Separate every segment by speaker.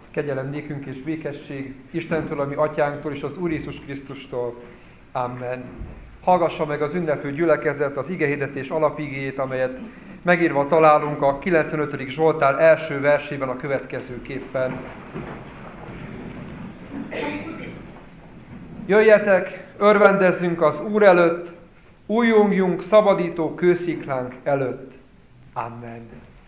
Speaker 1: Kegyelem nékünk és békesség Istentől, a mi atyánktól és az Úr Jézus Krisztustól. Amen. Hallgassa meg az ünneplő gyülekezet az igehirdetés alapigéjét, amelyet megírva találunk a 95. Zsoltár első versében a következőképpen. Jöjjetek, örvendezzünk az Úr előtt, újjongjunk szabadító kősziklánk előtt. Amen.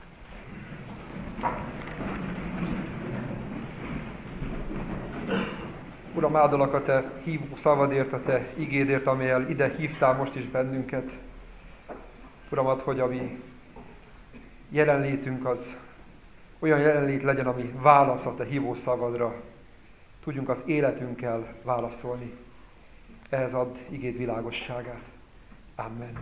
Speaker 1: Uram, áldalak a Te hívó szavadért, a Te igédért, amellyel ide hívtál most is bennünket. Uram, add, hogy a mi jelenlétünk az olyan jelenlét legyen, ami válasz a Te hívó szavadra. Tudjunk az életünkkel válaszolni. Ehhez add igéd világosságát. Amen.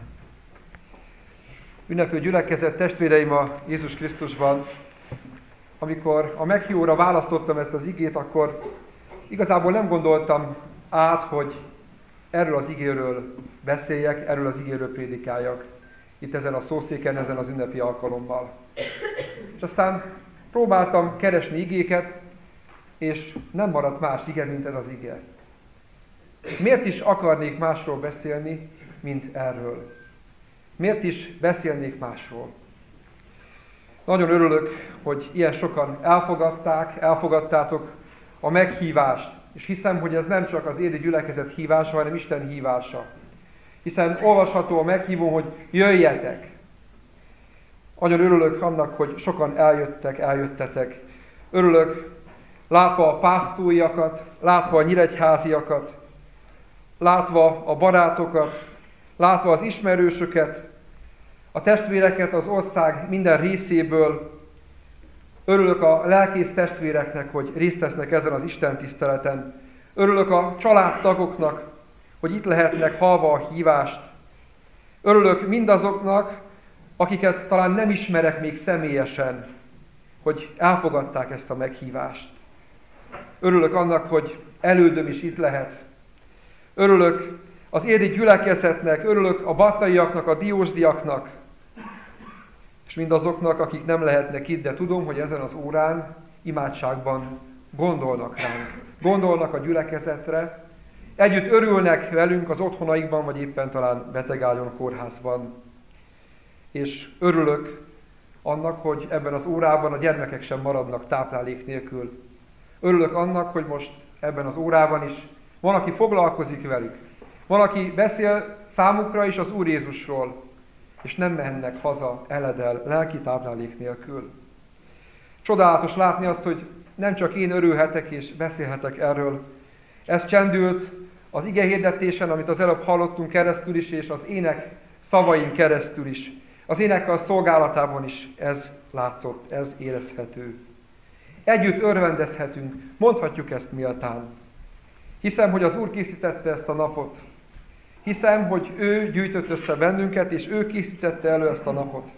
Speaker 1: Ünneplő gyülekezet, testvéreim a Jézus Krisztusban, amikor a meghívóra választottam ezt az igét, akkor igazából nem gondoltam át, hogy erről az igéről beszéljek, erről az igéről prédikáljak. Itt ezen a szószéken, ezen az ünnepi alkalommal. És aztán próbáltam keresni igéket, és nem maradt más ige, mint ez az ige. Miért is akarnék másról beszélni, mint erről? Miért is beszélnék másról? Nagyon örülök, hogy ilyen sokan elfogadtátok a meghívást, és hiszem, hogy ez nem csak az Édi gyülekezet hívása, hanem Isten hívása. Hiszen olvasható a meghívó, hogy jöjjetek. Nagyon örülök annak, hogy sokan eljöttetek. Örülök, látva a pásztóiakat, látva a nyíregyháziakat, látva a barátokat, látva az ismerősöket, a testvéreket az ország minden részéből. Örülök a lelkész testvéreknek, hogy részt vesznek ezen az Isten tiszteleten. Örülök a családtagoknak, hogy itt lehetnek hallva a hívást. Örülök mindazoknak, akiket talán nem ismerek még személyesen, hogy elfogadták ezt a meghívást. Örülök annak, hogy elődöm is itt lehet. Örülök az érdi gyülekezetnek, örülök a battaiaknak, a diósdiaknak, és mindazoknak, akik nem lehetnek itt, de tudom, hogy ezen az órán imádságban gondolnak ránk. Gondolnak a gyülekezetre, együtt örülnek velünk az otthonaikban, vagy éppen talán betegágyon kórházban. És örülök annak, hogy ebben az órában a gyermekek sem maradnak táplálék nélkül. Örülök annak, hogy most ebben az órában is van, aki foglalkozik velük. Van, aki beszél számukra is az Úr Jézusról, és nem mehennek haza eledel, lelki táplálék nélkül. Csodálatos látni azt, hogy nem csak én örülhetek és beszélhetek erről. Ez csendült az igehirdetésen, amit az előbb hallottunk keresztül is, és az ének szavain keresztül is. Az énekkal szolgálatában is ez látszott, ez érezhető. Együtt örvendezhetünk, mondhatjuk ezt méltán. Hiszem, hogy az Úr készítette ezt a napot. Hiszem, hogy ő gyűjtött össze bennünket, és ő készítette elő ezt a napot.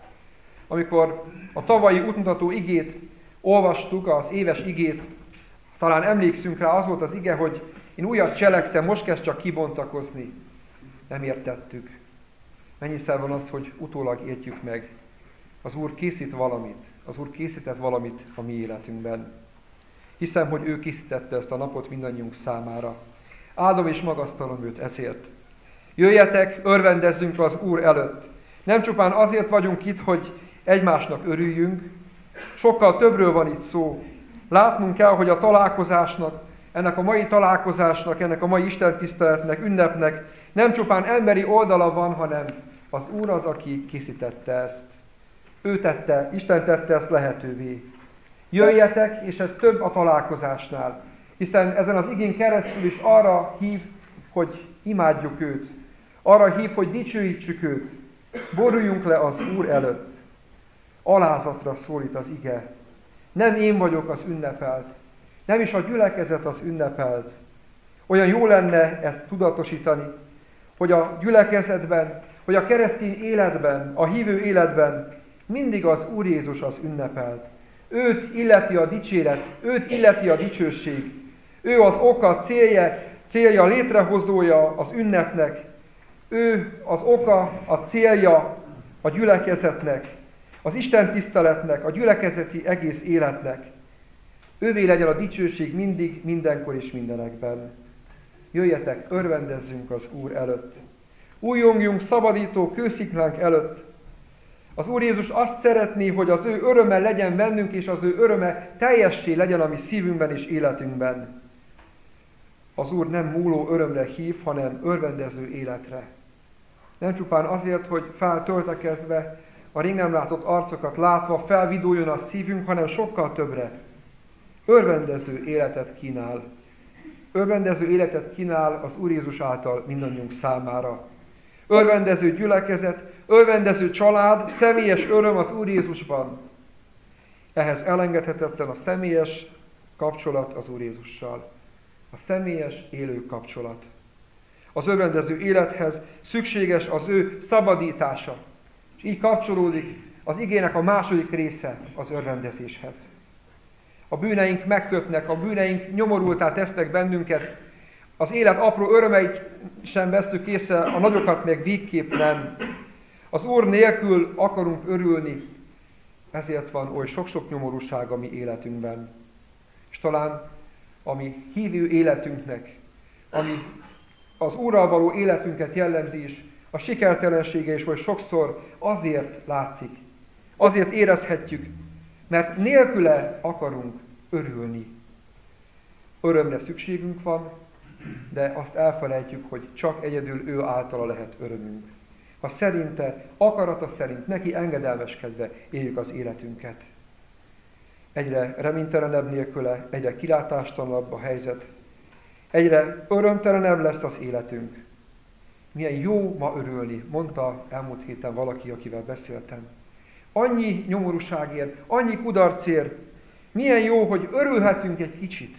Speaker 1: Amikor a tavalyi útmutató igét olvastuk, az éves igét, talán emlékszünk rá, az volt az ige, hogy én újat cselekszem, most kezd csak kibontakozni. Nem értettük. Mennyiszer van az, hogy utólag értjük meg. Az Úr készít valamit. Az Úr készített valamit a mi életünkben. Hiszem, hogy ő készítette ezt a napot mindannyiunk számára. Áldom és magasztalom őt ezért. Jöjjetek, örvendezzünk az Úr előtt. Nem csupán azért vagyunk itt, hogy egymásnak örüljünk. Sokkal többről van itt szó. Látnunk kell, hogy a találkozásnak, ennek a mai találkozásnak, ennek a mai istentiszteletnek, ünnepnek nem csupán emberi oldala van, hanem az Úr az, aki készítette ezt. Ő tette, Isten tette ezt lehetővé. Jöjjetek, és ez több a találkozásnál. Hiszen ezen az igén keresztül is arra hív, hogy imádjuk őt. Arra hív, hogy dicsőítsük őt. Boruljunk le az Úr előtt. Alázatra szólít az ige. Nem én vagyok az ünnepelt. Nem is a gyülekezet az ünnepelt. Olyan jó lenne ezt tudatosítani, hogy a gyülekezetben, hogy a keresztény életben, a hívő életben mindig az Úr Jézus az ünnepelt. Őt illeti a dicséret, őt illeti a dicsőség. Ő az oka, célja, létrehozója az ünnepnek. Ő az oka, a célja a gyülekezetnek, az Isten tiszteletnek, a gyülekezeti egész életnek. Ővé legyen a dicsőség mindig, mindenkor és mindenekben. Jöjjetek, örvendezzünk az Úr előtt. Újjongjunk szabadító kősziklánk előtt. Az Úr Jézus azt szeretné, hogy az ő öröme legyen bennünk, és az ő öröme teljessé legyen a mi szívünkben és életünkben. Az Úr nem múló örömre hív, hanem örvendező életre. Nem csupán azért, hogy feltöltekezve, a rég nem látott arcokat látva felviduljon a szívünk, hanem sokkal többre. Örvendező életet kínál. Örvendező életet kínál az Úr Jézus által mindannyiunk számára. Örvendező gyülekezet, örvendező család, személyes öröm az Úr Jézusban. Ehhez elengedhetetlen a személyes kapcsolat az Úr Jézussal. A személyes, élő kapcsolat. Az örvendező élethez szükséges az ő szabadítása. És így kapcsolódik az igének a második része az örvendezéshez. A bűneink megkötnek, a bűneink nyomorultá tesznek bennünket, az élet apró örömeit sem vesszük észre, a nagyokat meg végképp nem. Az Úr nélkül akarunk örülni, ezért van oly sok-sok nyomorúság a mi életünkben. És talán a mi hívő életünknek, ami az Úrral való életünket jellemzi is, a sikertelensége is oly sokszor azért látszik, azért érezhetjük, mert nélküle akarunk örülni. Örömre szükségünk van, de azt elfelejtjük, hogy csak egyedül ő általa lehet örömünk. Ha szerinte, akarata szerint, neki engedelmeskedve éljük az életünket. Egyre reménytelenebb nélküle, egyre kilátástalanabb a helyzet, egyre örömtelenebb lesz az életünk. Milyen jó ma örülni, mondta elmúlt héten valaki, akivel beszéltem. Annyi nyomorúságért, annyi kudarcért, milyen jó, hogy örülhetünk egy kicsit.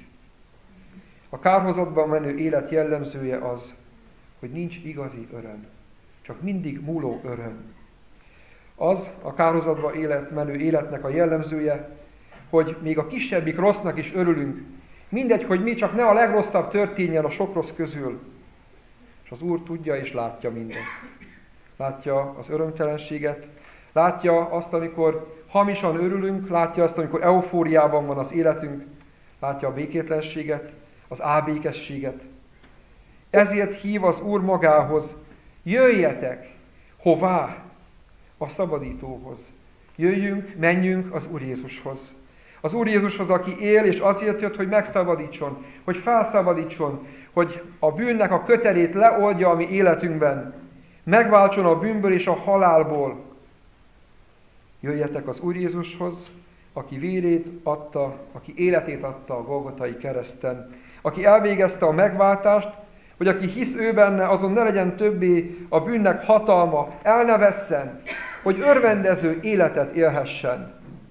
Speaker 1: A kárhozatban menő élet jellemzője az, hogy nincs igazi öröm, csak mindig múló öröm. Az a kárhozatban menő életnek a jellemzője, hogy még a kisebbik rossznak is örülünk, mindegy, hogy mi, csak ne a legrosszabb történjen a sok rossz közül. És az Úr tudja és látja mindezt. Látja az örömtelenséget, látja azt, amikor hamisan örülünk, látja azt, amikor eufóriában van az életünk, látja a békétlenséget, az álbékességet. Ezért hív az Úr magához, jöjjetek, hová? A szabadítóhoz. Jöjjünk, menjünk az Úr Jézushoz. Az Úr Jézushoz, aki él, és azért jött, hogy megszabadítson, hogy felszabadítson, hogy a bűnnek a köterét leoldja a mi életünkben, megváltson a bűnből és a halálból. Jöjjetek az Úr Jézushoz, aki vérét adta, aki életét adta a Golgotai kereszten, aki elvégezte a megváltást, hogy aki hisz ő benne, azon ne legyen többé a bűnnek hatalma, el ne vesszen, hogy örvendező életet élhessen.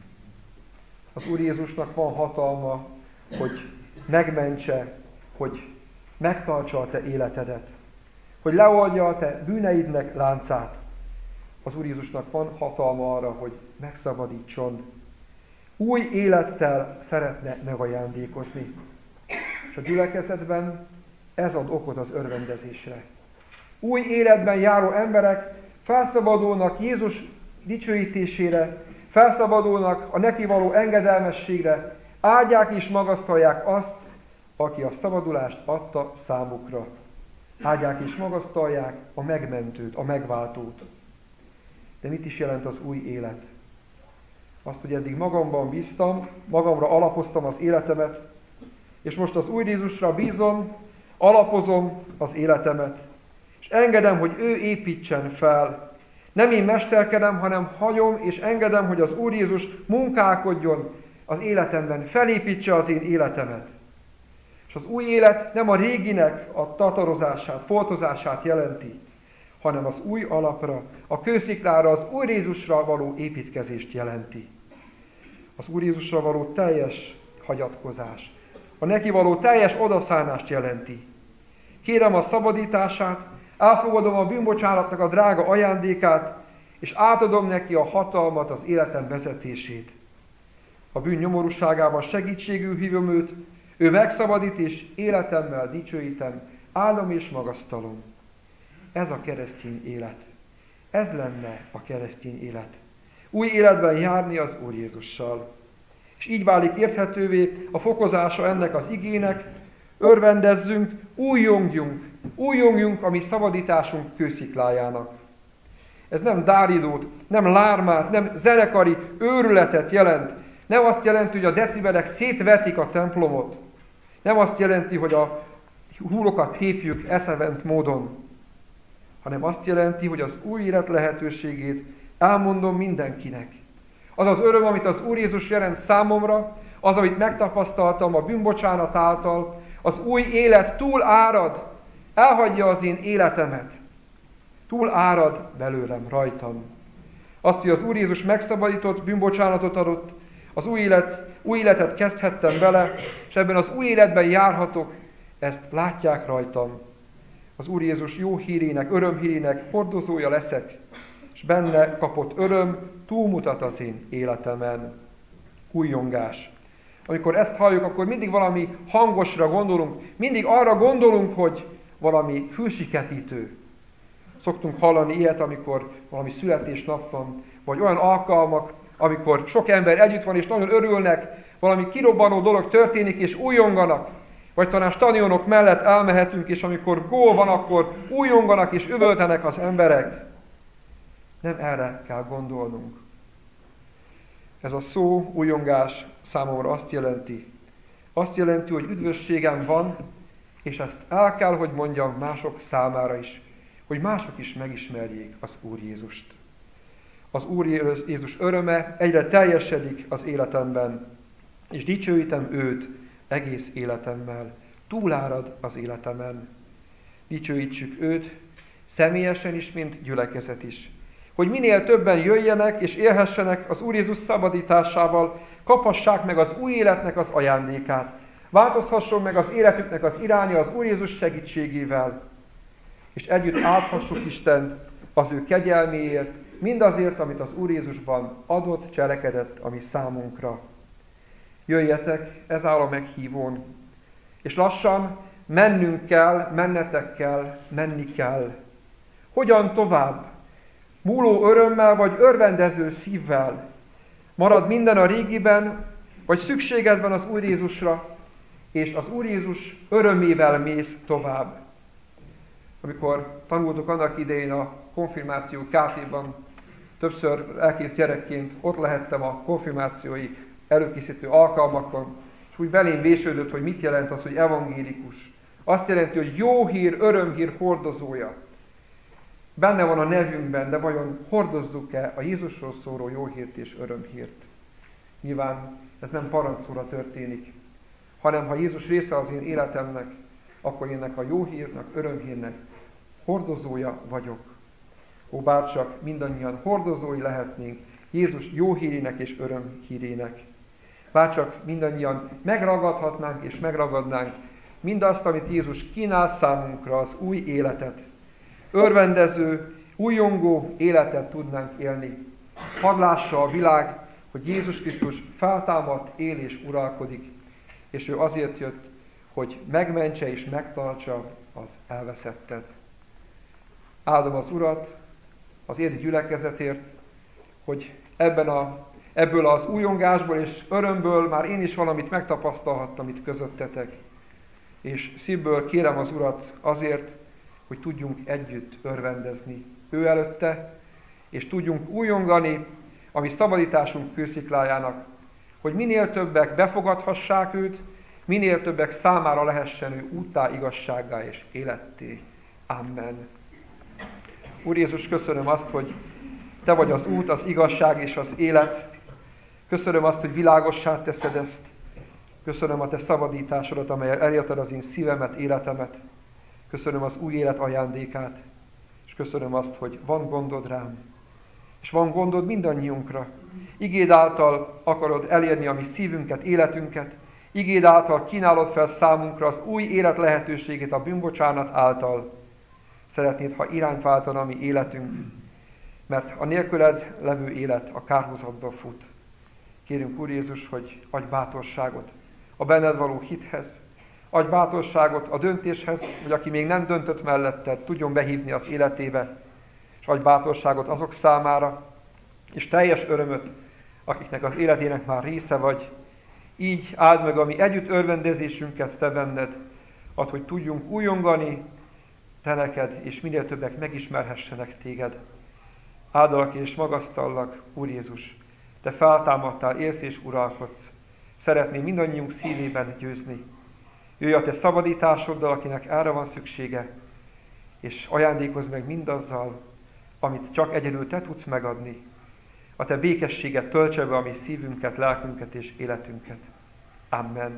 Speaker 1: Az Úr Jézusnak van hatalma, hogy megmentse, hogy megtartsa a te életedet, hogy leoldja a te bűneidnek láncát. Az Úr Jézusnak van hatalma arra, hogy megszabadítson. Új élettel szeretne megajándékozni. És a gyülekezetben ez ad okot az örvendezésre. Új életben járó emberek felszabadulnak Jézus dicsőítésére, felszabadulnak a neki való engedelmességre, áldják és magasztalják azt, aki a szabadulást adta számukra. Áldják és magasztalják a megmentőt, a megváltót. De mit is jelent az új élet? Azt, hogy eddig magamban bíztam, magamra alapoztam az életemet, és most az Úr Jézusra bízom, alapozom az életemet, és engedem, hogy ő építsen fel. Nem én mesterkedem, hanem hagyom, és engedem, hogy az Úr Jézus munkálkodjon az életemben, felépítse az én életemet. És az új élet nem a réginek a tatarozását, foltozását jelenti, hanem az új alapra, a kősziklára, az Úr Jézusra való építkezést jelenti. Az Úr Jézusra való teljes hagyatkozás, a neki való teljes odaszánást jelenti. Kérem a szabadítását, elfogadom a bűnbocsánatnak a drága ajándékát, és átadom neki a hatalmat, az életem vezetését. A bűn nyomorúságában segítségül hívom őt, ő megszabadít, és életemmel dicsőítem, áldom és magasztalom. Ez a keresztény élet. Ez lenne a keresztény élet. Új életben járni az Úr Jézussal. És így válik érthetővé a fokozása ennek az igének, örvendezzünk, újjongjunk a mi szabadításunk kősziklájának. Ez nem dáridót, nem lármát, nem zenekari őrületet jelent. Nem azt jelenti, hogy a decibelek szétvetik a templomot. Nem azt jelenti, hogy a húrokat tépjük eszevent módon. Hanem azt jelenti, hogy az új élet lehetőségét elmondom mindenkinek. Az az öröm, amit az Úr Jézus jelent számomra, az, amit megtapasztaltam a bűnbocsánat által, az új élet túl árad, elhagyja az én életemet. Túl árad belőlem, rajtam. Azt, hogy az Úr Jézus megszabadított, bűnbocsánatot adott, az új életet kezdhettem vele, és ebben az új életben járhatok, ezt látják rajtam. Az Úr Jézus jó hírének, örömhírének hordozója leszek, és benne kapott öröm túlmutat az én életemen. Újjongás. Amikor ezt halljuk, akkor mindig valami hangosra gondolunk, mindig arra gondolunk, hogy valami fülsiketítő. Szoktunk hallani ilyet, amikor valami születésnap van, vagy olyan alkalmak, amikor sok ember együtt van, és nagyon örülnek, valami kirobbanó dolog történik, és újjonganak. Vagy talán stadionok mellett elmehetünk, és amikor gól van, akkor újjonganak és üvöltenek az emberek. Nem erre kell gondolnunk. Ez a szó, újjongás számomra azt jelenti, hogy üdvösségem van, és ezt el kell, hogy mondjam mások számára is, hogy mások is megismerjék az Úr Jézust. Az Úr Jézus öröme egyre teljesedik az életemben, és dicsőítem őt egész életemmel. Túlárad az életemen. Dicsőítsük őt személyesen is, mint gyülekezet is. Hogy minél többen jöjjenek és élhessenek az Úr Jézus szabadításával, kaphassák meg az új életnek az ajándékát. Változhasson meg az életüknek az iránya az Úr Jézus segítségével. És együtt áldhassuk Istent az ő kegyelméért, mindazért, amit az Úr Jézusban adott, cselekedett a mi számunkra. Jöjjetek, ez áll a meghívón. És lassan mennünk kell, mennetek kell, menni kell. Hogyan tovább? Múló örömmel vagy örvendező szívvel? Marad minden a régiben, vagy szükséged van az Úr Jézusra, és az Úr Jézus örömével mész tovább? Amikor tanultuk annak idején a konfirmáció KT-ban, többször elkész gyerekként ott lehettem a konfirmációi előkészítő alkalmakon, és úgy belém vésődött, hogy mit jelent az, hogy evangélikus. Azt jelenti, hogy jó hír, örömhír hordozója. Benne van a nevünkben, de vajon hordozzuk-e a Jézusról szóló jó hírt és örömhírt? Nyilván ez nem parancsszóra történik, hanem ha Jézus része az én életemnek, akkor ennek a jó hírnek, örömhírnek hordozója vagyok. Ó, bárcsak mindannyian hordozói lehetnénk Jézus jó hírének és örömhírének. Bárcsak mindannyian megragadhatnánk és megragadnánk mindazt, amit Jézus kínál számunkra, az új életet. Örvendező, újjongó életet tudnánk élni. Hadd lássa a világ, hogy Jézus Krisztus feltámadt, él és uralkodik, és ő azért jött, hogy megmentse és megtartsa az elveszettet. Áldom az Urat az érdi gyülekezetért, hogy ebből az újongásból és örömből már én is valamit megtapasztalhattam itt közöttetek. És szívből kérem az Urat azért, hogy tudjunk együtt örvendezni ő előtte, és tudjunk újongani a mi szabadításunk kősziklájának, hogy minél többek befogadhassák őt, minél többek számára lehessen ő úttá, igazsággá és életté. Amen. Úr Jézus, köszönöm azt, hogy Te vagy az út, az igazság és az élet. Köszönöm azt, hogy világossá teszed ezt. Köszönöm a Te szabadításodat, amelyel elérted az én szívemet, életemet. Köszönöm az új élet ajándékát. És köszönöm azt, hogy van gondod rám. És van gondod mindannyiunkra. Igéd által akarod elérni a mi szívünket, életünket. Igéd által kínálod fel számunkra az új élet lehetőségét a bűnbocsánat által. Szeretnéd, ha irányt váltana a mi életünk, mert a nélküled levő élet a kárhozatba fut. Kérünk, Úr Jézus, hogy adj bátorságot a benned való hithez, adj bátorságot a döntéshez, hogy aki még nem döntött melletted, tudjon behívni az életébe, és adj bátorságot azok számára, és teljes örömöt, akiknek az életének már része vagy, Így áld meg a mi együtt örvendezésünket te benned, add, hogy tudjunk újongani te neked, és minél többek megismerhessenek téged. Áldalak és magasztallak, Úr Jézus, te feltámadtál, élsz és uralkodsz. Szeretném mindannyiunk szívében győzni. Jöjj a te szabadításoddal, akinek erre van szüksége, és ajándékozz meg mindazzal, amit csak egyedül te tudsz megadni. A te békességet töltse be a mi szívünket, lelkünket és életünket. Amen.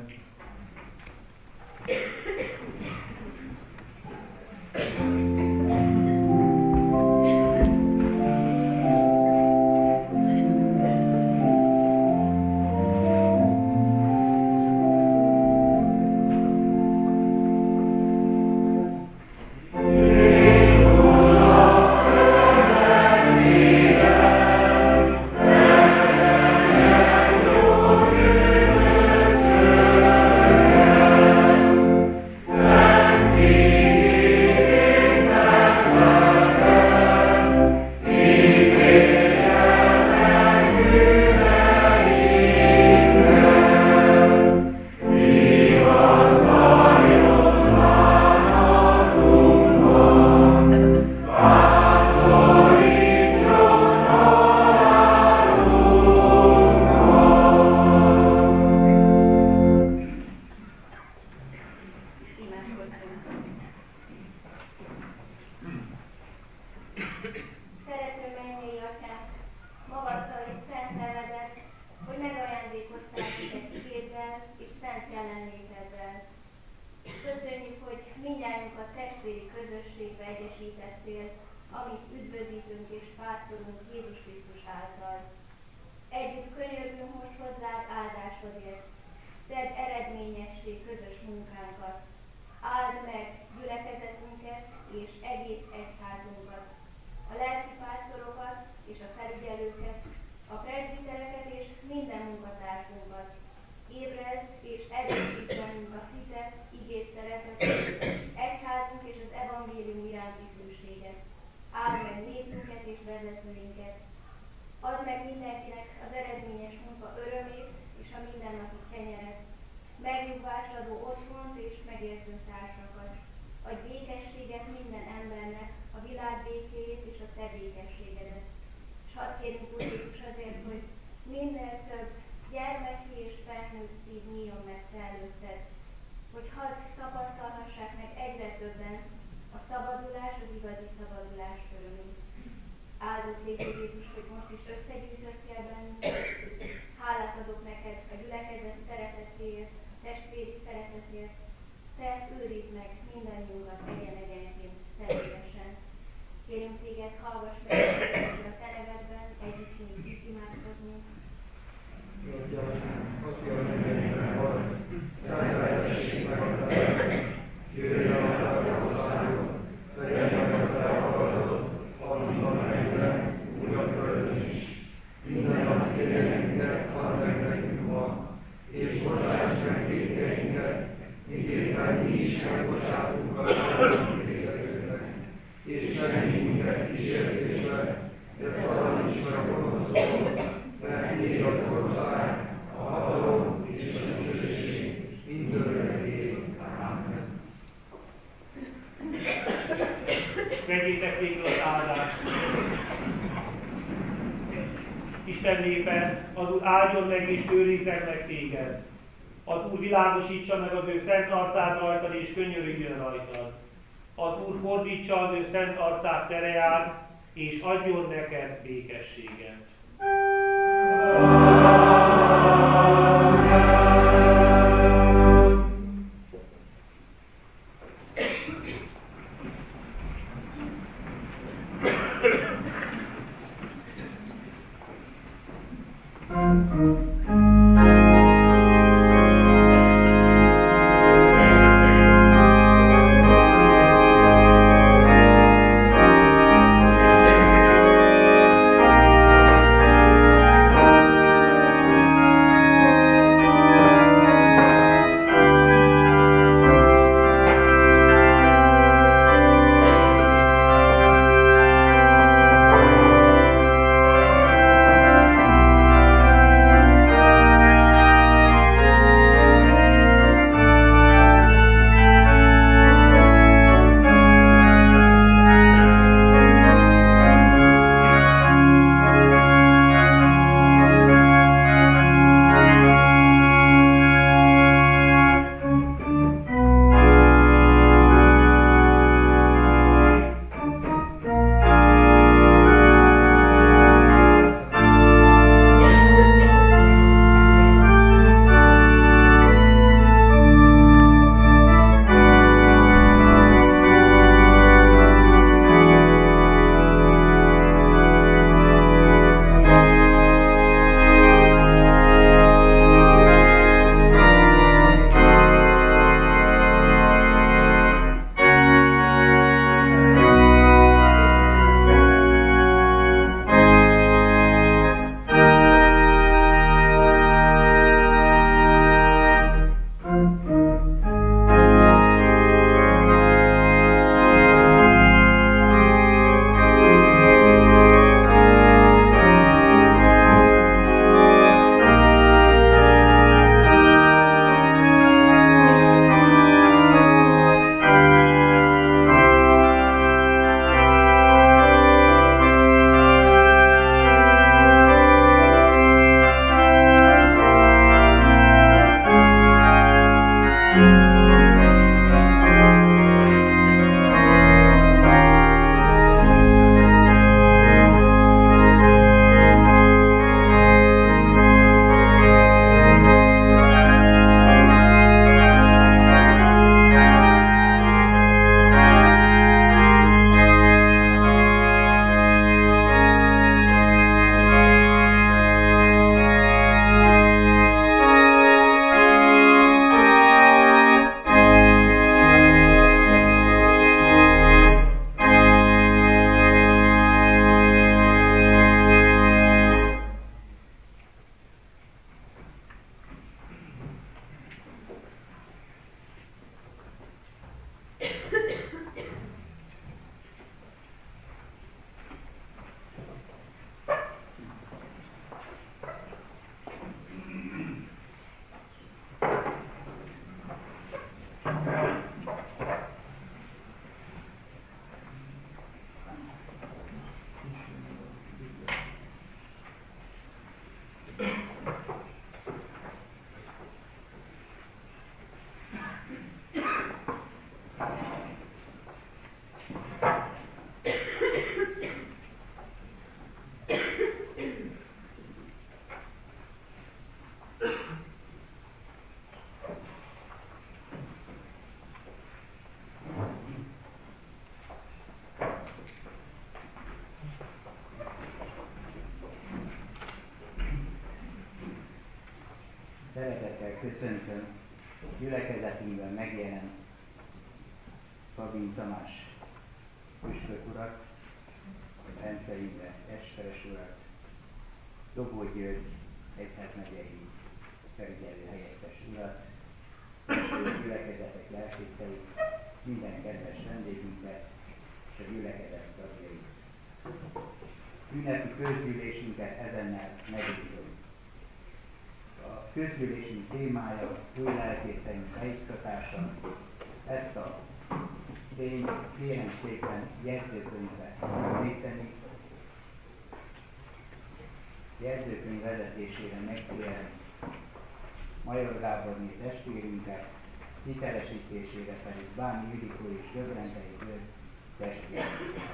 Speaker 2: Vegyétek végül az áldást. Isten népe, az Úr áldjon meg és őrizzen meg téged. Az Úr világosítsa meg az ő szent arcát rajtad és könyörüljön rajtad. Az Úr fordítsa az ő szent arcát tereád, és adjon neked békességet.
Speaker 3: Szeretettel köszöntöm gyülekezetünkben megjelent Fabin Tamás püspök urat, Bence Imre Esperes urat, Dobó György egyházmegyei felügyelő helyettes urat, a gyülekezetek lelkészeit, minden kedves vendégünket és a gyülekezet tagjait. Ünnepi közgyűlésünket ezennel megnyitom. A közgyűlésünk témája új lelkészeink beiktatása. Ezt a tényt kérem szépen jegyzőkönyvbe említeni. Jegyzőkönyv vezetésére megkérem Major Gáborné testvérünket, hitelesítésére pedig Bányi Ildikó és Döbrentei György testvérünket.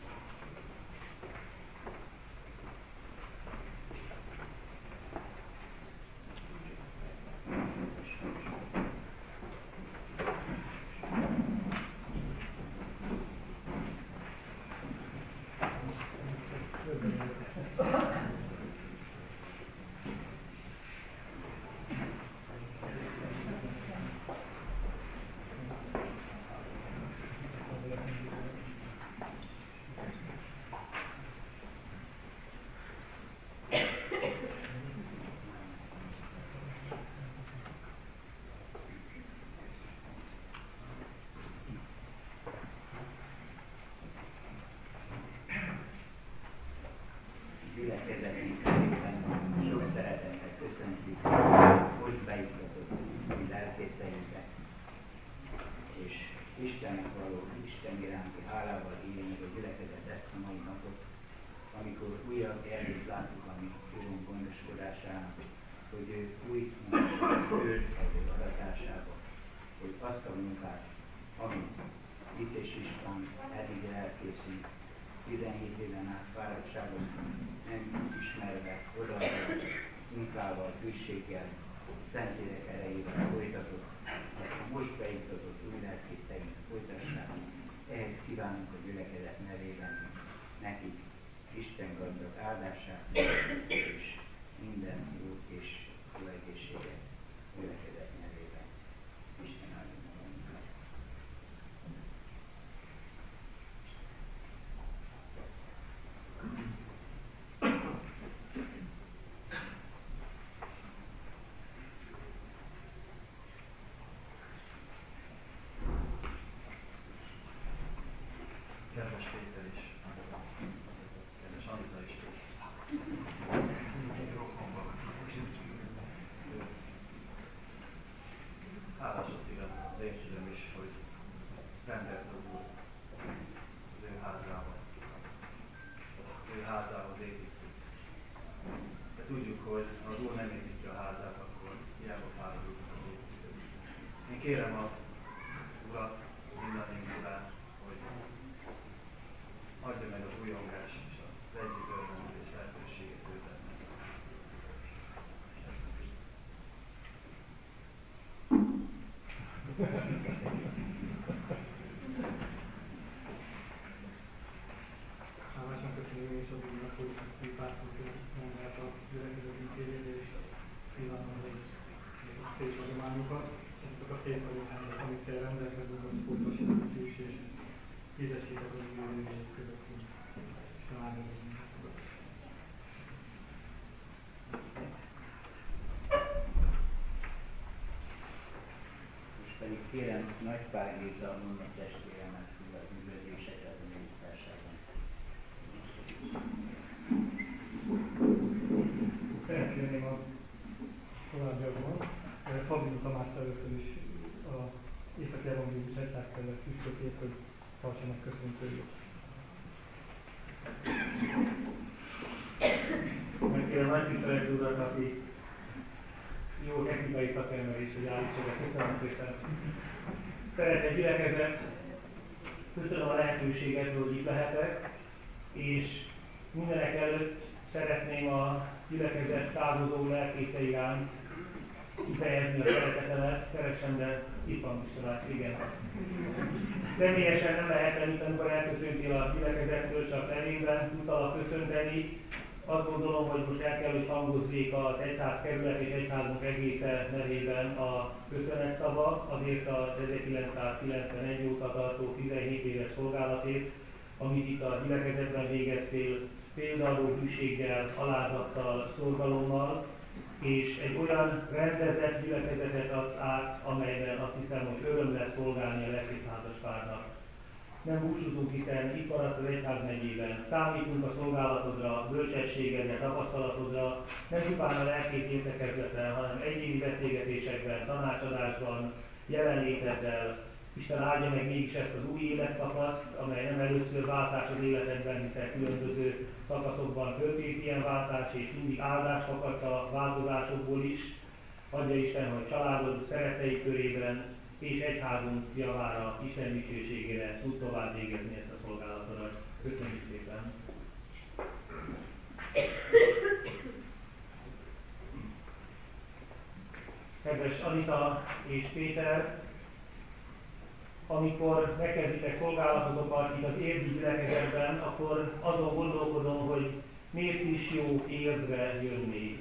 Speaker 3: Gyülekezetünk nevében sok szeretettel köszöntjük most beiktatott új lelkészeinket, és Istennek való Isten iránti hálával élni meg a gyülekezet ezt a mai napot, amikor újabb erőt látunk a mi úrunk gondoskodásának, hogy ő új munkát tölt az ő aratásába, hogy azt a munkát, amit itt és Isten eddig elkészült, 17 éven át fáradtságot nem ismerve, odaadott munkával, hűséggel, Szentlélek erejével folytatott, azt a most beiktatott új lelkészeink folytassák. Ehhez kívánunk a gyülekezet nevében nekik Isten gazdag áldását és minden jó és jó egészséget gyülekezet nevében. Isten áldja magunkat.
Speaker 4: Kedves Péter is, kedves Anita is, hálás a szívem, részülöm is, hogy rendelt az Úr az ő házával, az ő házához építünk. De tudjuk, hogy ha az Úr nem építi a házát, akkor hiába fáradunk az építők. Én kérem a Urat, mindannyiunk Urát, hogy adja meg az újongás és az együtt örvendés lehetőséget őtetnek.
Speaker 5: Hálásan köszönjük én is az Úrnak, hogy pásztorként mondják a gyülekezetünk élére, és kívánom, hogy a szép adományokat, azokat a szép adományokat, amikkel rendelkezünk, az folytassanak is, és hirdessétek az új élőjét közöttünk. Isten áldjon minket.
Speaker 3: Most pedig kérem Nagypár Géza mondott testvéremet az üdvözléseket a mélyításában.
Speaker 5: Felkérném a továbbiakban Fabin Tamás először is a Északi Evangélius Egyházkerület püspökét, hogy tartsa meg köszöntőjét.
Speaker 2: Megkérem nagy tiszteletű urat, aki jó technikai szakember is, hogy állítsa be. Köszönöm szépen. Szeretett gyülekezet, köszönöm a lehetőséget, hogy itt lehetek, és mindenek előtt szeretném a gyülekezet távozó lelkésze iránt kifejezni a szeretetemet. Keresem, de itt van Istenát, igen. Személyesen nem lehetem, hiszen amikor elköszöntél a gyülekezettől, csak nevében tudtalak köszönteni. Azt gondolom, hogy most el kell, hogy hangozzék az egyház kerület és egyházunk egésze nevében a köszönetszava azért az 1991 óta tartó 17 éves szolgálatért, amit itt a gyülekezetben végeztél, példaadó hűséggel, alázattal, szorgalommal, és egy olyan rendezett gyülekezetet adsz át, amelyben azt hiszem, hogy öröm lesz szolgálni a lelkészházaspárnak. Nem búcsúzunk, hiszen itt maradsz az egyházmegyében. Számítunk a szolgálatodra, bölcsességedre, tapasztalatodra, nem csupán a lelkész értekezleten, hanem egyéni beszélgetésekben, tanácsadásban, jelenléteddel. Isten áldja meg mégis ezt az új életszakaszt, amely nem először váltás az életedben, hiszen különböző szakaszokban történt ilyen váltás, és mindig áldás fakad a változásokból is. Adja Isten, hogy családod, szerettei körében és egyházunk javára, Isten dicsőségére tud tovább végezni ezt a szolgálatodat. Köszönjük szépen! Kedves Anita és Péter, amikor megkezditek szolgálatotokat itt az érdi gyülekezetben, akkor azon gondolkodom, hogy miért is jó érdre jönni.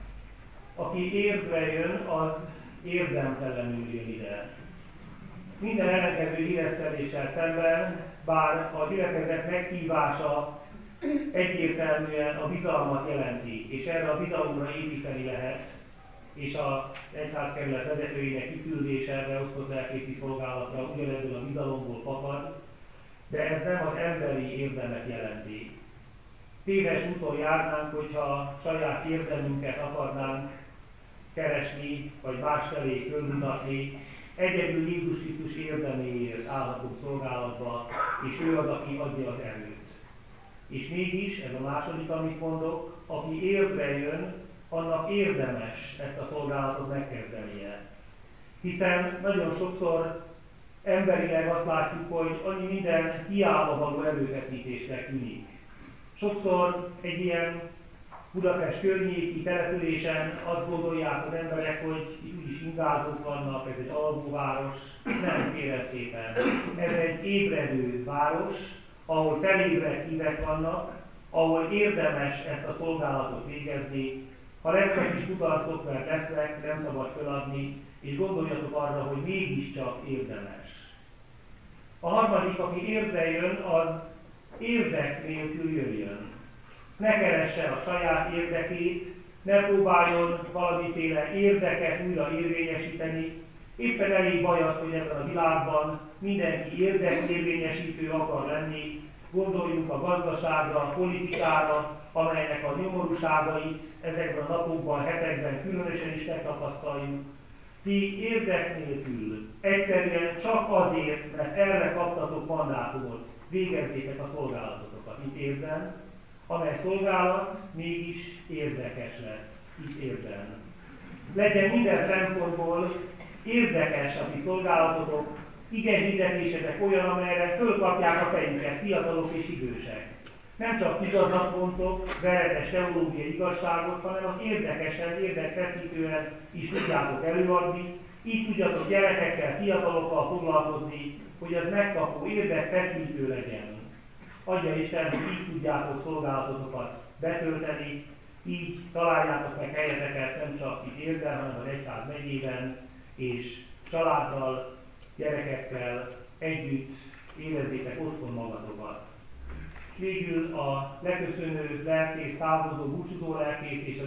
Speaker 2: Aki érdre jön, az érdemtelenül jön ide. Minden ellenkező híreszteléssel szemben, bár a gyülekezet meghívása egyértelműen a bizalmat jelenti, és erre a bizalomra építeni lehet, és az egyházkerület vezetőinek kiküldése beosztott lelkészi szolgálatra ugyanebből a bizalomból fakad, de ez nem az emberi érdemet jelenti. Téves úton járnánk, hogyha saját érdemünket akarnánk keresni, vagy másfelé körmutatni. Egyedül Jézus Krisztus érdeméért állhatunk szolgálatba, és ő az, aki adja az erőt. És mégis, ez a második, amit mondok, aki érdre jön, annak érdemes ezt a szolgálatot megkezdenie. Hiszen nagyon sokszor emberileg azt látjuk, hogy annyi minden hiába való erőfeszítésnek tűnik. Sokszor egy ilyen Budapest környéki településen azt gondolják az emberek, hogy itt úgyis ingázók vannak, ez egy alvóváros. Nem, kérem szépen. Ez egy ébredő város, ahol felébredt hívek vannak, ahol érdemes ezt a szolgálatot végezni. Ha lesznek is kudarcok, mert lesznek, nem szabad feladni, és gondoljatok arra, hogy mégiscsak érdemes. A harmadik, aki érdre jön, az érdek nélkül jöjjön. Ne keresse a saját érdekét, ne próbáljon valamiféle érdeket újra érvényesíteni. Éppen elég baj az, hogy ebben a világban mindenki érdekérvényesítő akar lenni. Gondoljunk a gazdaságra, a politikára, amelynek a nyomorúságait ezekben a napokban, hetekben különösen is megtapasztaljuk. Ti érdek nélkül, egyszerűen csak azért, mert erre kaptatok mandátumot, végezzétek a szolgálatotokat itt érdem, amely szolgálat mégis érdekes lesz itt érdem. Legyen minden szempontból érdekes a ti szolgálatotok, igenhirdetésetek olyan, amelyre fölkapják a fejüket fiatalok és idősek. Nem csak igazat mondtok, veretes teológiai igazságot, hanem az érdekesen, érdekfeszítően is tudjátok előadni, így tudjatok gyerekekkel, fiatalokkal foglalkozni, hogy az megkapó érdekfeszítő legyen. Adja Isten, hogy így tudjátok szolgálatotokat betölteni, így találjátok meg helyeteket nem csak itt Érdel, hanem az egyház megyében, és családdal, gyerekekkel együtt érezzétek otthon magatokat. Végül a leköszönő lelkész, távozó, búcsúzó lelkész és az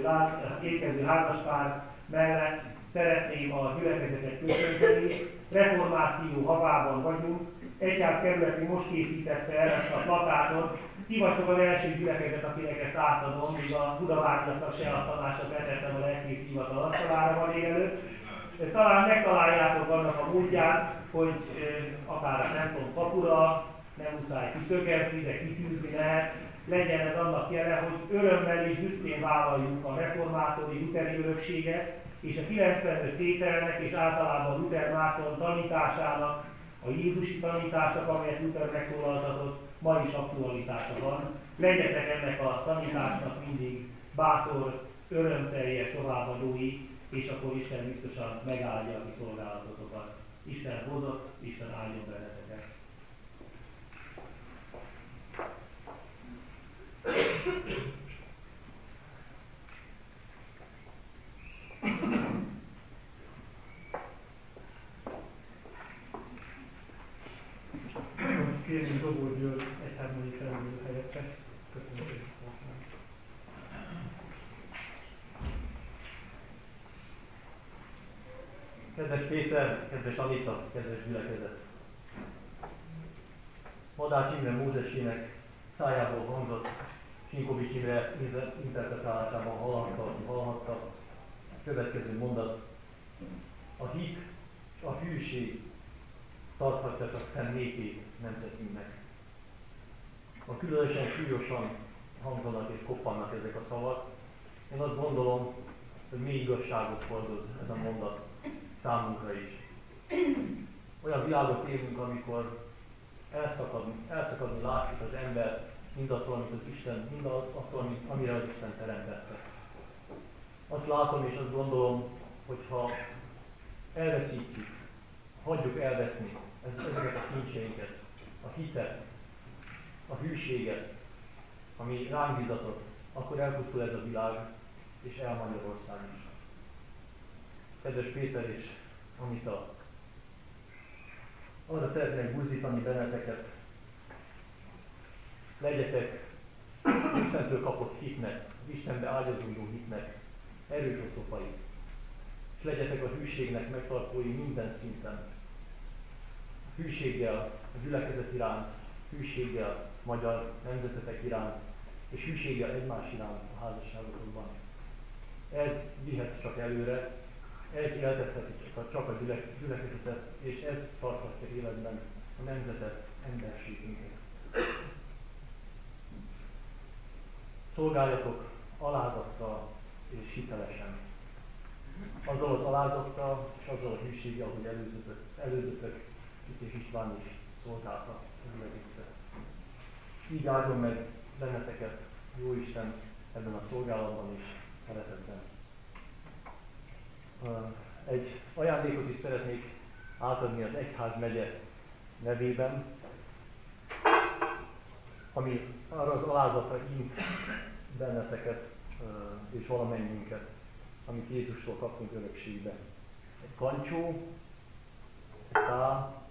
Speaker 2: érkező házaspár mellett szeretném a gyülekezetet köszönteni. Reformáció havában vagyunk. Egyházkerületi most készítette el ezt a plakátot. Ti vagytok az első gyülekezet, akinek ezt átadom, míg a Budavárgyaknak se a tanácsot letettem a lelkész hivatal asztalára van előtt. Talán megtaláljátok annak a módját, hogy akár a templom kapura, nem muszáj kiszögezni, de kitűzni lehet, legyen ez annak jele, hogy örömmel és büszkén vállaljuk a reformátori luteri örökséget, és a 95 tételnek és általában Luther Márton tanításának, a jézusi tanításnak, amelyet Luther megszólaltatott, ma is aktualitása van. Legyetek ennek a tanításnak mindig bátor, örömteljes továbbadói, és akkor Isten biztosan megáldja a ti szolgálatotokat. Isten hozott, Isten áldjon benneteket.
Speaker 5: Széni Zobor György egyházmegye felelő helyettes. Köszönöm szépen.
Speaker 4: Kedves Péter, kedves Anita, kedves gyülekezet! Madács Imre Mózesének szájából hangzott, Sinkovics Imre interpretálásában hallhatta a következő mondat. A hit és a hűség tarthatja csak fenn népét nemzetünknek. A különösen súlyosan hangzanak és koppannak ezek a szavak. Én azt gondolom, hogy mély igazságot hordoz ez a mondat számunkra is. Olyan világot élünk, amikor elszakadni látszik az ember mindattól, amit az Isten, mindattól, amire az Isten teremtette. Azt látom és azt gondolom, hogy ha elveszítjük, hagyjuk elveszni ezeket a kincseinket, a hitet, a hűséget, ami ránk bizatott, akkor elpusztul ez a világ, és el Magyarország is. Kedves Péter és Anita, arra szeretnék buzdítani benneteket, legyetek Istentől kapott hitnek, az Istenbe ágyazódó hitnek erős oszlopai, és legyetek a hűségnek megtartói minden szinten. Hűséggel a gyülekezet iránt, hűséggel magyar nemzetetek iránt, és hűséggel egymás iránt a házasságokban. Ez vihet csak előre, ez éltetheti csak a gyülekezetet, és ez tarthatja életben a nemzetet, emberségünket. Szolgáljatok alázattal és hitelesen. Azzal az alázattal és azzal a hűséggel, ahogy elődötök Kicsi István is szolgálta a gyülekezetet. Így áldjon meg benneteket, jó Isten, ebben a szolgálatban és szeretetben. Egy ajándékot is szeretnék átadni az egyházmegye nevében, ami arra az alázatra int benneteket és valamennyiünket, amit Jézustól kaptunk örökségbe. Egy kancsó, egy tál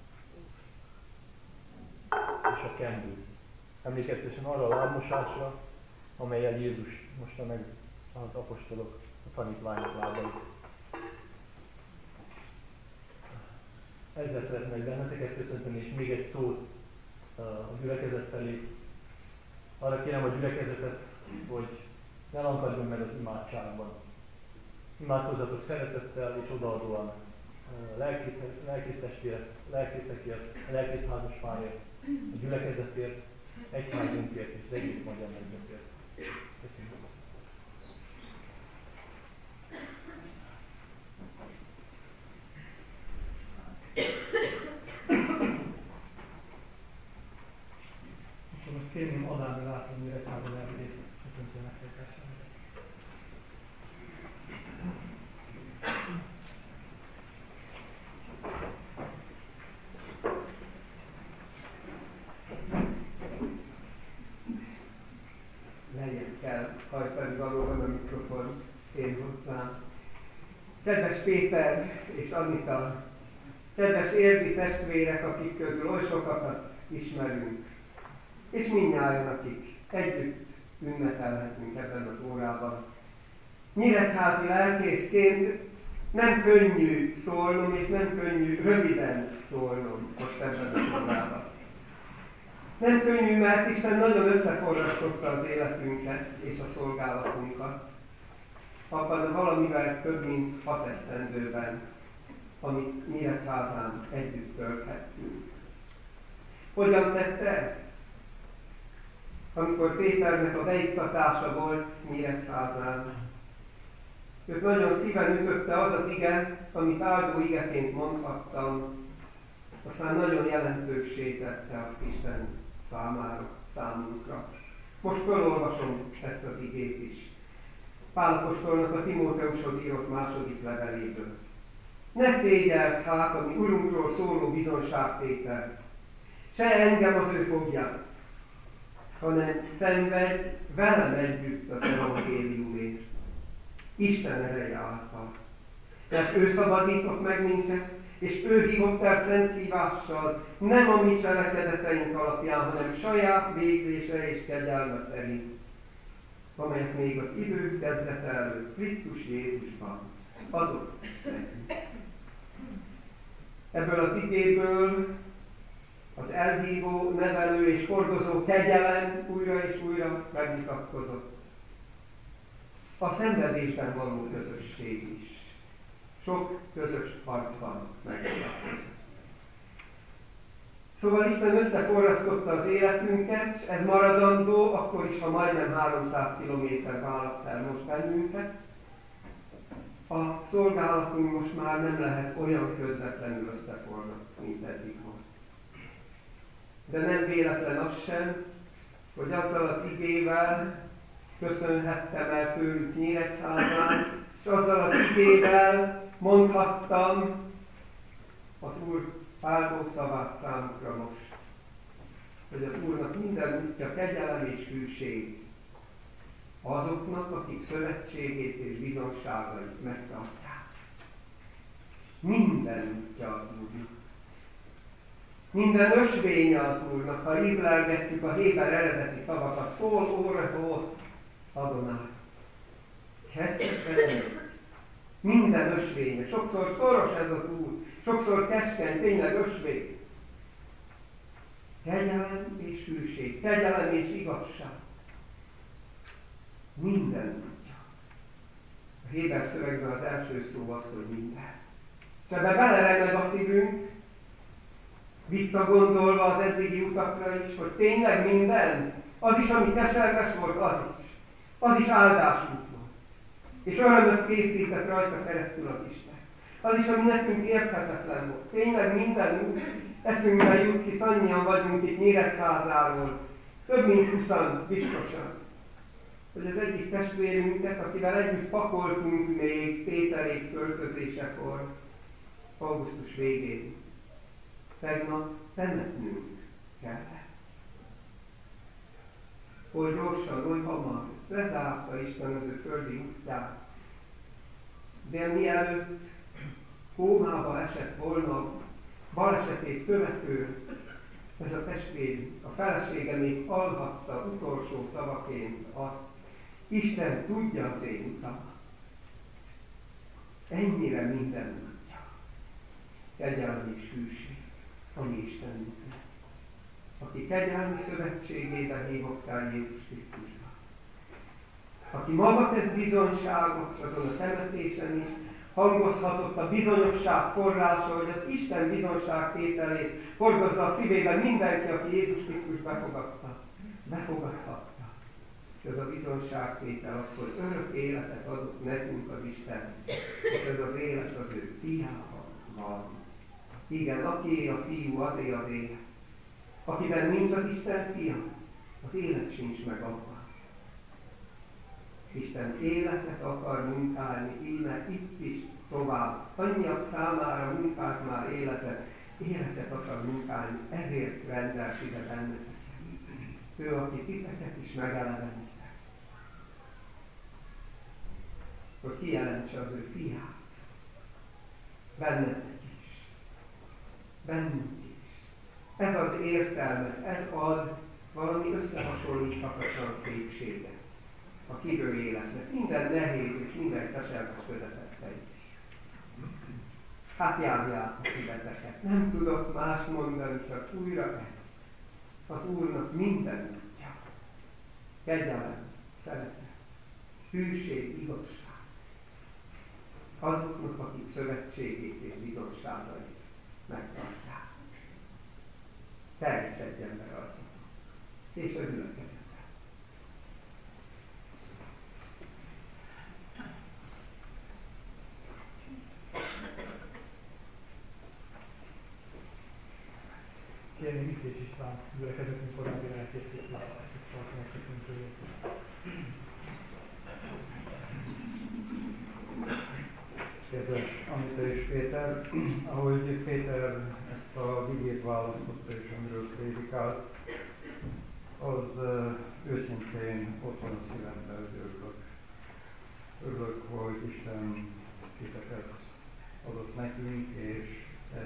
Speaker 4: és a kendő. Emlékeztesen arra a lábmosásra, amellyel Jézus mosta meg az apostolok, a tanítványok lábait. Ezzel szeretnék benneteket köszönteni, és még egy szót a gyülekezet felé. Arra kérem a gyülekezetet, hogy ne lankadjon meg az imádságban. Imádkozzatok szeretettel és odaadóan lelkész testvérek, lelkészekért, a lelkész házaspárért, a gyülekezetért, egyházunkért és az egész magyar nemzetért. Köszönöm.
Speaker 5: Most kérném Adámi László Nyíregyháza lelkész köszöntő megtartására.
Speaker 6: Legyen kell hajtani valóban a mikrofon én hozzám. Kedves Péter és Anita, kedves érdi testvérek, akik közül oly sokakat ismerünk, és mindnyájan, akik együtt ünnepelhetünk ebben az órában. Nyíregyházi lelkészként nem könnyű szólnom, és nem könnyű röviden szólnom most ebben az órában. Nem könnyű, mert Isten nagyon összeforrasztotta az életünket és a szolgálatunkat. Abban valamivel több mint 6 esztendőben, amit Nyíregyházán együtt tölthettünk. Hogyan tette ezt? Amikor Péternek a beiktatása volt Nyíregyházán, őt nagyon szíven ütötte az az ige, amit áldó igeként mondhattam, aztán nagyon jelentőssé tette azt Isten számunkra. Most felolvasom ezt az igét is. Pál apostolnak a Timóteushoz írott második leveléből. Ne szégyeld hát a mi Urunkról szóló bizonságtétel, se engem az ő fogja, hanem szenvedj velem együtt az evangéliumért, Isten ereje által. Mert ő szabadított meg minket, és ő hívott el szent hívással, nem a mi cselekedeteink alapján, hanem saját végzése és kegyelme szerint, amelyet még az idők kezdete előtt Krisztus Jézusban adott nekünk. Ebből az igéből az elhívó, nevelő és hordozó kegyelem újra és újra megmutatkozott. A szenvedésben való közösség is sok közös harcban megmutatkozott. Szóval Isten összeforrasztotta az életünket, ez maradandó, akkor is, ha majdnem 300 kilométer választ el most bennünket. A szolgálatunk most már nem lehet olyan közvetlenül összeforrott, mint eddig volt. De nem véletlen az sem, hogy azzal az igével köszönhettem el tőlük Nyíregyházán, és azzal az igével mondhattam az Úr áldó szavát számukra most, hogy az Úrnak minden útja kegyelem és hűség azoknak, akik szövetségét és bizonságait megtartják. Minden útja az Úrnak. Minden ösvénye az Úrnak, ha ízlelgetjük a héber eredeti szavakat, hol, óra, Adonai. Minden ösvénye. Sokszor szoros ez az út, sokszor keskeny, tényleg ösvény. Kegyelem és hűség, kegyelem és igazság. Minden útja. A héber szövegben az első szó az, hogy minden. És ebbe beleremeg a szívünk, visszagondolva az eddigi utakra is, hogy tényleg minden, az is, ami keserves volt, az is áldásút volt. És örömöt készített rajta keresztül az Isten. Az is, ami nekünk érthetetlen volt. Tényleg minden út eszünkbe jut, hisz annyian vagyunk itt Nyíregyházáról, több mint 20 biztosan, hogy az egyik testvérünket, akivel együtt pakoltunk még Péterék költözésekor, augusztus végén, tegnap temetnünk kellett. Oly gyorsan, oly hamar lezárta Isten az ő földi útját. De mielőtt kómába esett volna, balesetét követő, ez a testvér, a felesége még hallhatta utolsó szavaként azt, Isten tudja az én utamat. Ennyire minden tudja. Kegyelem és hűség, ami Istenünknek, aki kegyelmi szövetségében hívott el Jézus Krisztusba. Aki maga tesz bizonyságot, azon a temetésen is hangozhatott a bizonyosság forrása, hogy az Isten bizonyságtételét hordozza a szívében mindenki, aki Jézus Krisztus befogadhatta. És ez a bizonyságtétel az, hogy örök életet adott nekünk az Isten, és ez az élet az ő fiában van. Igen, akié a fiú, azé az élet. Akiben nincs az Isten fia, az élet sincs meg abban. Isten életet akar munkálni, íme itt is tovább. Annyiak számára munkált már életet akar munkálni, ezért rendelt ide benneteket. Ő, aki titeket is megelevenített. Hogy kijelentse az ő fiát. Bennetek is. Bennünk is. Ez ad értelmet, ez ad valami összehasonlíthatatlan szépséget a kívül életnek. Minden nehéz és minden keserves közepette is. Hát járják a szíveteket. Nem tudok más mondani, csak újra ezt. Az Úrnak minden útja. Kegyelem, szeretet, hűség, igazság. Azoknak, akik szövetségét és bizonságait megtartják. Teljesedjen be rajta. És a gyülekezet.
Speaker 5: Kérni Vitéz István gyülekezetünk korábbi elkészítve a megköszöntőjét.
Speaker 7: Kedves Anita és Péter, ahogy Péter ezt a vigét választotta és amiről prédikált, az őszintén ott van a szívemben, hogy örülök. Örülök, hogy Isten titeket adott nekünk, és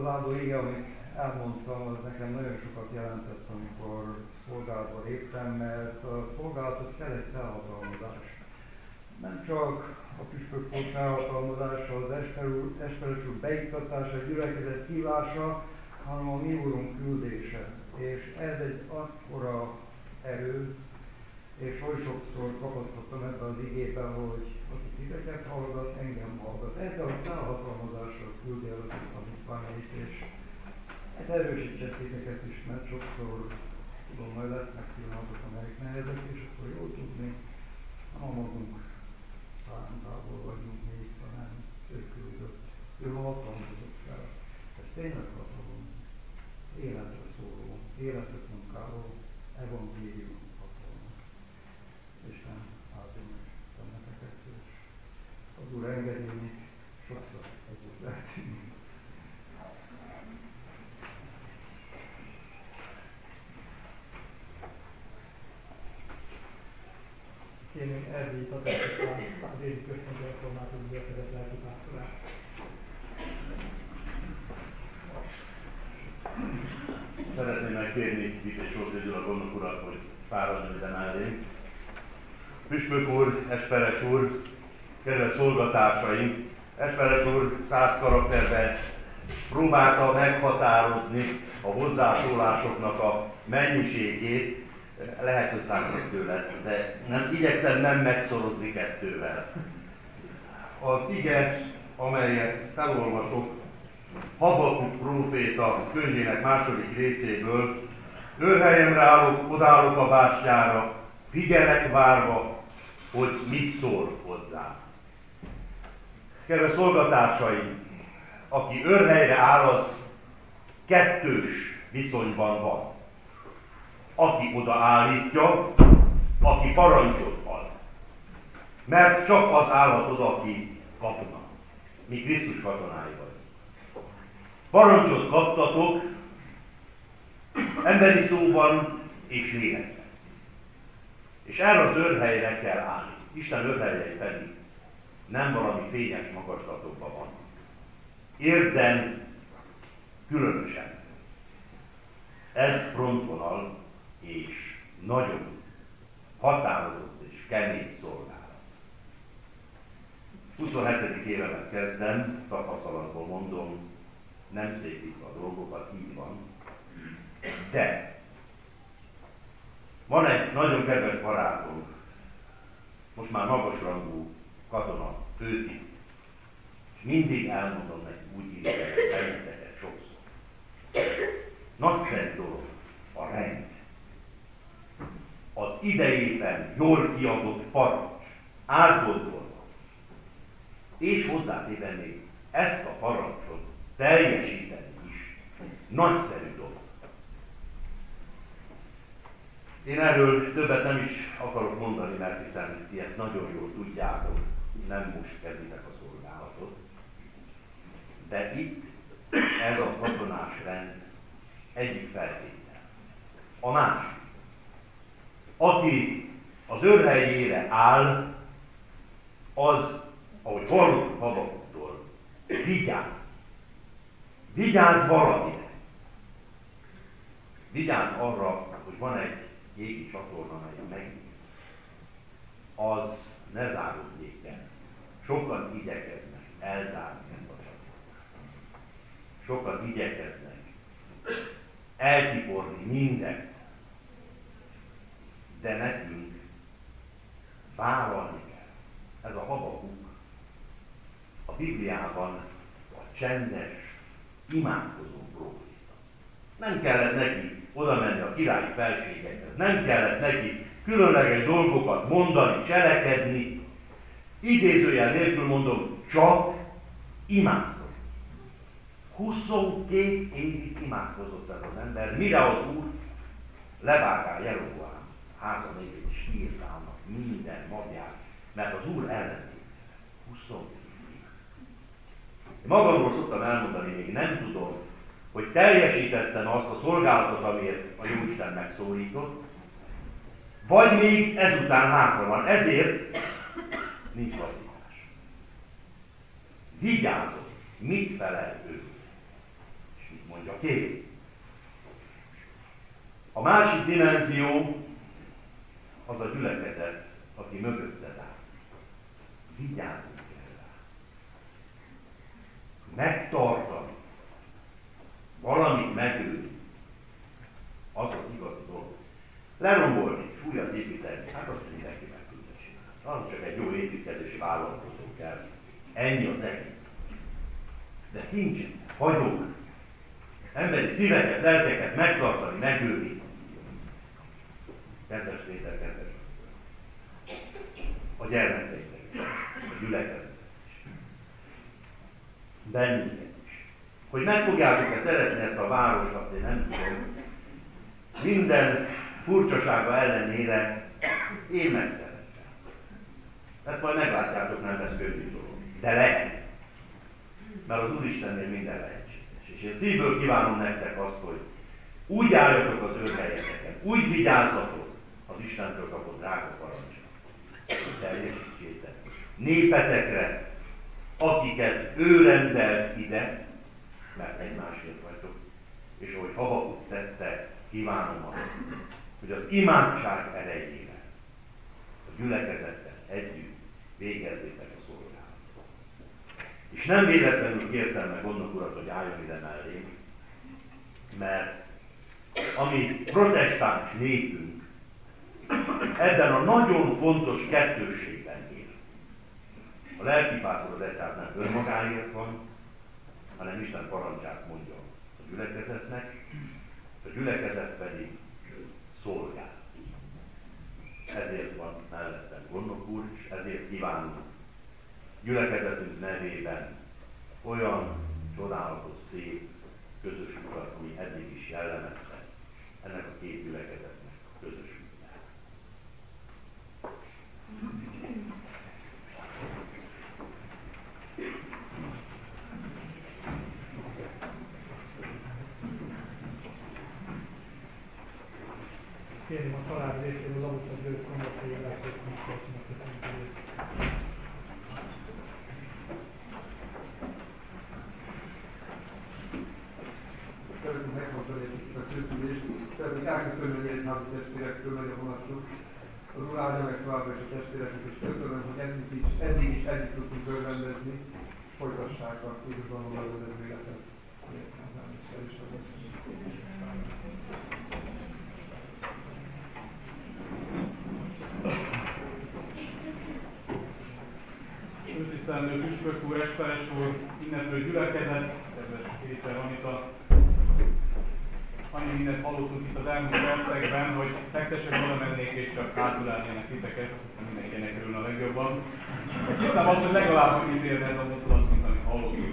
Speaker 7: áldó ige, amit elmondtam, az nekem nagyon sokat jelentett, amikor szolgálatba léptem, mert a szolgálathoz kell egy felhatalmazás. Nem csak a püspök volt felhatalmazása, az esperes úr beiktatása, a gyülekezet hívása, hanem a mi úrunk küldése. És ez egy akkora erő, és oly sokszor kapasztottam ebben az igében, hogy aki titeket hallgat, engem hallgat. Ezzel a felhatalmazással küldi el a tanítványait, és ez erősítsen titeket is, mert sokszor tudom, majd lesznek pillanatok, amelyek nehezek, és akkor jól tudni, nem a magunk szántából vagyunk mi itt, hanem ő küldött. Ő hatalmazott fel. Ez tényleg hatalom. Életre szóló, életet munkáló evangélium hatalom. Isten áldja meg benneteket, és az Úr engedi, még sokszor együtt lehetünk.
Speaker 5: Kérünk Erdélyi Tatárosan az Évi Központi Református Gyülekezet lelkipásztorát.
Speaker 8: Szeretném megkérni Vitéz Sóti Gyula gondnok urat, hogy fáradjon ide mellém. Püspök úr, esperes úr, kedves szolgatársaim, esperes úr 100 karakterben próbálta meghatározni a hozzászólásoknak a mennyiségét, lehet, hogy 102 lesz, de igyekszem nem megszorozni 2-vel. Az ige, amelyet felolvasok, Habakuk próféta könyvének 2. részéből: őrhelyemre állok, odállok a bástyára, figyelek várva, hogy mit szól hozzá. Kedves szolgatársaim, aki őrhelyre áll, az kettős viszonyban van. Aki odaállítja, aki parancsot ad. Mert csak az állhat oda, aki katona. Mi Krisztus katonái vagyunk. Parancsot kaptatok emberi szóban és lélekben. És erre az őrhelyre kell állni. Isten őrhelyei pedig nem valami fényes magaslatokban van. Érden különösen. Ez frontvonal és nagyon határozott és kemény szolgálat. 27. évemet kezdem, tapasztalatból mondom, nem szépítve a dolgokat, így van. De van egy nagyon kedves barátunk, most már magasrangú katona, főtiszt, és mindig elmondom neki, úgy írják benneteket sokszor. Nagyszerű dolog a rend. Az idejében jól kiadott parancs, átgondolva, és hozzátéve még ezt a parancsot teljesíteni is nagyszerű dolog. Én erről többet nem is akarok mondani, mert hiszen ti ezt nagyon jól tudjátok, nem most kezditek a szolgálatot. De itt ez a katonás rend egyik feltétel. A másik. Aki az őrhelyére áll, az, ahogy hallottuk Habakuktól, vigyázz. Vigyázz valamire. Vigyázz arra, hogy van egy jégi csatorna, amely megnyílt. Az ne záródjék el. Sokan igyekeznek elzárni ezt a csatornát. Sokan igyekeznek eltiporni mindent. De nekünk vállalni kell. Ez a Habakuk a Bibliában a csendes, imádkozó próféta. Nem kellett neki oda menni a királyi felségekhez, nem kellett neki különleges dolgokat mondani, cselekedni. Idézőjel nélkül mondom, csak imádkozni. 22 évig imádkozott ez az ember, mire az Úr levágál Jeroboám háza névét, és írta annak minden magját, mert az Úr ellentétezett. 22 év. Magamról szoktam elmondani, még nem tudom, hogy teljesítettem azt a szolgálatot, amiért a Jóisten megszólított, vagy még ezután hátra van. Ezért nincs lassítás. Vigyázom, mit felel ő. És csak én. A másik dimenzió az a gyülekezet, aki mögötted áll. Vigyázni kell rá. Megtartani. Valamit megőrizni. Az az igazi dolog. Lerombolni, súlyat építeni, hát azt mindenki meg tudja csinálni. Az csak egy jó építkezési vállalkozó kell. Ennyi az egész. De kincset, vagyok, emberi szíveket, lelkeket megtartani, megőrizni. Kedves Péter, kedves a gyermekeiket, a gyülekezetet is. Bennünket is. Hogy meg fogjátok-e szeretni ezt a várost, azt én nem tudom. Minden furcsasága ellenére én megszerettem. Ezt majd meglátjátok, nem lesz könnyű dolog. De lehet. Mert az Úristennél minden lehetséges. És én szívből kívánom nektek azt, hogy úgy álljatok az őrhelyeteken, úgy vigyázzatok az Istentől kapott drága parancsra, hogy teljesítsétek népetekre, akiket ő rendelt ide, mert egymásért vagytok, és ahogy Habakuk tette, kívánom azt, hogy az imádság erejével, a gyülekezettel együtt végezzétek a szolgálatot. És nem véletlenül kértem meg Gondok urat, hogy álljon ide mellé, mert ami protestáns népünk ebben a nagyon fontos kettősségben él. A lelkipásztor az egyház nem önmagáért van, hanem Isten parancsát mondja a gyülekezetnek, a gyülekezet pedig szolgál. Ezért van mellettem Gondok úr, és ezért kívánunk gyülekezetünk nevében olyan csodálatos, szép közös utat, ami eddig is jellemezte ennek a két gyülekezetnek közös utat.
Speaker 5: Kérném a család részéről az Avucsa György szombathelyi elköszönjük a köszöntőjét.
Speaker 1: Szeretném megmondani egy kicsit a közülést. Szeretnék elköszönni az egyházi testvérektől, nagy a vonatuk. Az Úr áldja meg továbbra is a testvéreket, és köszönöm, hogy eddig is együtt tudtunk örvendezni. Folytassák a Jézusban való örvendező életet.
Speaker 5: Tisztelendő püspök úr, Esperes úr, ünneplő gyülekezet, kedves Péter, Anita. Annyi mindent hallottunk itt az elmúlt percekben, hogy legszesebb oda mennék és csak hátulálnének titeket, azt hiszem mindenkinek örülne a legjobban. Hiszem azt, hogy legalább annyit érne ez a motolat, mint amit hallottunk.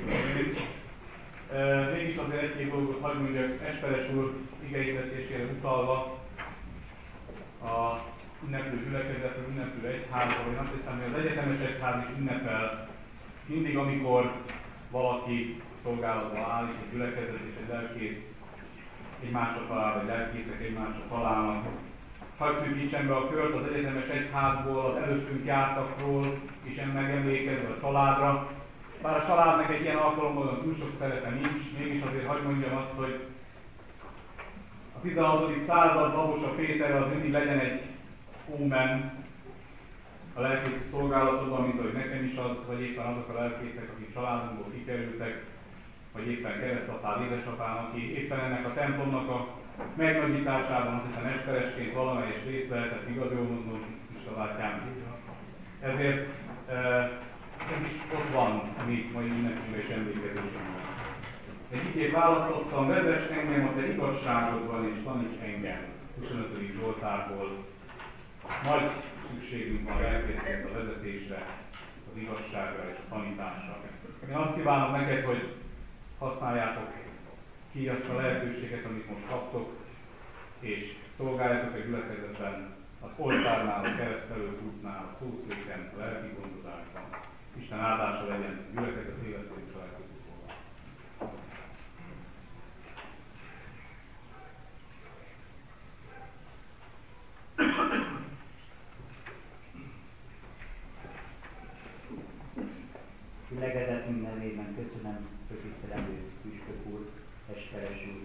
Speaker 5: Mégis azért egy-két dolgot hadd mondjak, Esperes úr igehirdetésére utalva a ünneplő gyülekezetről, ünneplő egyházról. Én azt hiszem, hogy az egyetemes egyház is ünnepel mindig, amikor valaki szolgálatba áll, és egy gyülekezet és egy lelkész egymásra talál, vagy lelkészek egymásra találnak. Hadd szűkítsen be a kört az egyetemes egyházból, az előttünk jártakról, és megemlékezve a családra. Bár a családnak egy ilyen alkalommal túl sok szerepe nincs, mégis azért hadd mondjam azt, hogy a 16. század Babosa Péterre az mindig legyen egy ómen a lelkészi szolgálatodban, mint ahogy nekem is az, vagy éppen azok a lelkészek, akik családunkból kikerültek, vagy éppen keresztapád, édesapám, aki éppen ennek a templomnak a megnagyításában, hiszen esperesként valamelyes részt lehetett, igaz jól mondom, Isten bátyám. Ezért ez is ott van a mi mai ünnepünkben és emlékezésünkben. Egy igét választottam, vezess engem a te igazságodban és taníts engem, 25. Zsoltárból. Nagy szükségünk van lelkészként a vezetésre, az igazságra és a tanításra. Én azt kívánom neked, hogy használjátok ki azt a lehetőséget, amit most kaptok, és szolgáljátok a gyülekezetben, az oltárnál, a keresztelő útnál, a szószéken, a lelki gondozásban. Isten áldása legyen a gyülekezet életében és a lelkészi szolgálatban.
Speaker 3: Gyülekezetünk nevében köszönöm, főtiszteletű püspök úr, Esperes úr,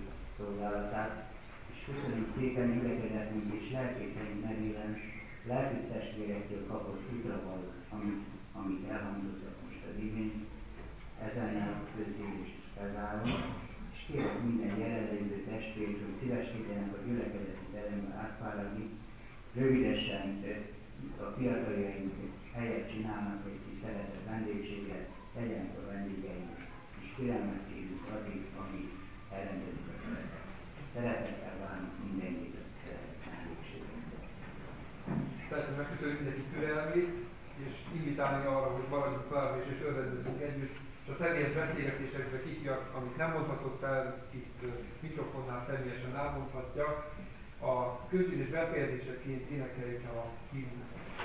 Speaker 3: szépen gyülekezetünk és lelkészeink nevében lelkész testvérektől kapott útravalót, amit elhangzottak most az imént. Ezennel a közgyűlést felállom, és kérek minden jelenlévő testvért, hogy szíveskedjenek a gyülekezeti terembe átfáradni. Rövidesen a fiataljaink helyet csinálnak egy kis szeretett vendégséget, legyenek a vendégeink, és türelmet kérünk addig, amíg elrendezik a szeretet. Szeretettel várnak mindenkit a szeretett vendégséget.
Speaker 1: Szeretném megköszönni mindenki türelmét, és invitálni arra, hogy maradjunk tovább és örvendezzünk együtt. És a személyes beszélgetésekre kifjak, amit nem mondhatott el, itt mikrofonnál személyesen elmondhatja. A közgyűlés befejezéseként énekeljük el a himnuszt.